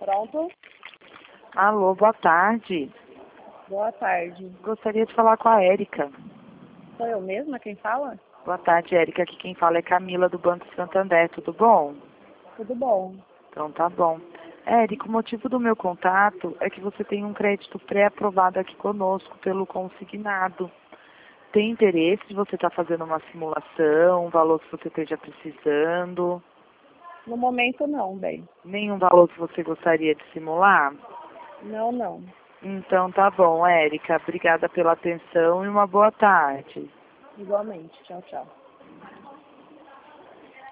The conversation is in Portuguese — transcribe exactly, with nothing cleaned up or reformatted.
Pronto? Alô, boa tarde. Boa tarde. Gostaria de falar com a Érica. Sou eu mesma quem fala? Boa tarde, Érica. Aqui quem fala é Camila, do Banco Santander. Tudo bom? Tudo bom. Então tá bom. Érica, o motivo do meu contato é que você tem um crédito pré-aprovado aqui conosco pelo consignado. Tem interesse de você estar fazendo uma simulação, um valor que você esteja precisando? No momento não, bem. Nenhum valor que você gostaria de simular? Não, não. Então tá bom, Érica. Obrigada pela atenção e uma boa tarde. Igualmente. Tchau, tchau.